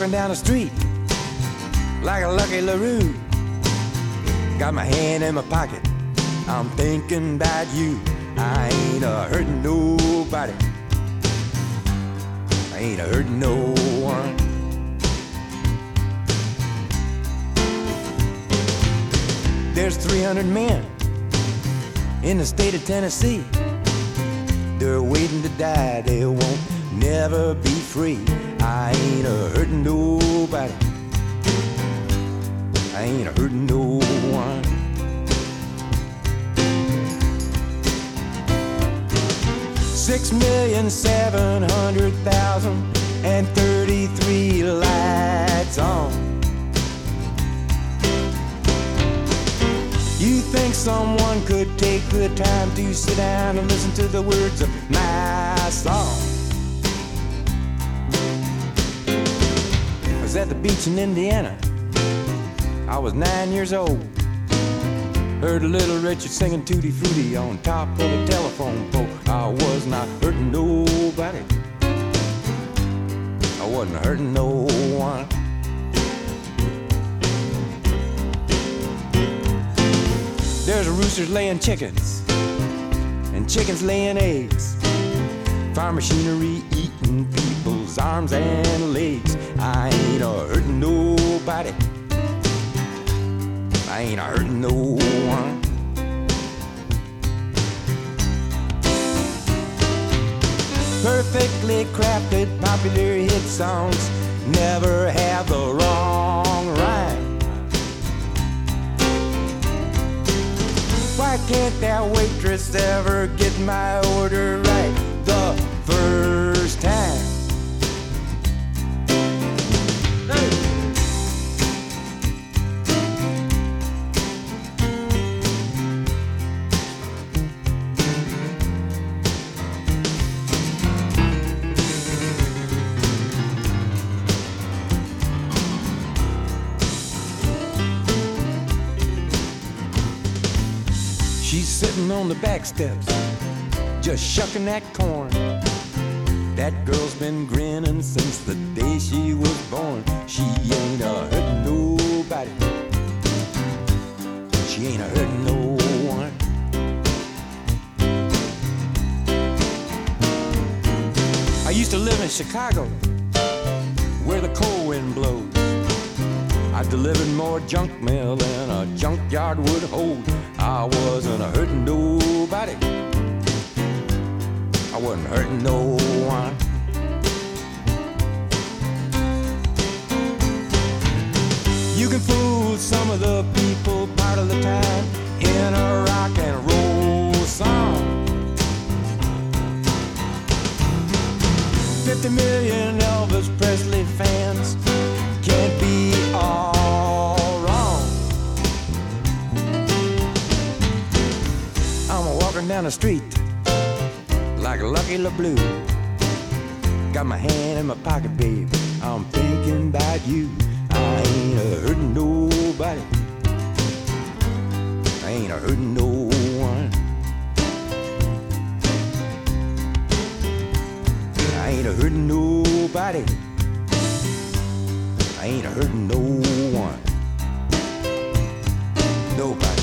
walking down the street like a Lucky LaRue. Got my hand in my pocket, I'm thinking about you. I ain't hurting nobody, I ain't hurting no one. There's 300 men in the state of Tennessee. They're waiting to die, they won't never be free. I ain't hurting nobody, I ain't hurting no one. $6,700,033 lights on. You think someone could take the time to sit down and listen to the words of my song? I was at the beach in Indiana, I was 9 years old. Heard a little Richard singing Tutti Frutti on top of a telephone pole. I was not hurting nobody, I wasn't hurting no one. There's roosters laying chickens and chickens laying eggs. Farm machinery eating people's arms and legs. I ain't hurting nobody, I ain't hurting no one. Perfectly crafted popular hit songs never have the wrong rhyme. Why can't that waitress ever get my order right the first time? She's sitting on the back steps, just shucking that corn. That girl's been grinning since the day she was born. She ain't hurting nobody, she ain't hurting no one. I used to live in Chicago, where the cold wind blows. I delivered more junk mail than a junkyard would hold. I wasn't hurting nobody, I wasn't hurting no one. You can fool some of the people part of the time in a rock and roll song. 50 million Elvis Presley fans can't be all wrong. I'm walking down the street like a Lucky LaBlue. Got my hand in my pocket, babe, I'm thinking about you. I ain't hurting nobody, I ain't hurting no one. I ain't hurting nobody, I ain't hurting no one. Nobody.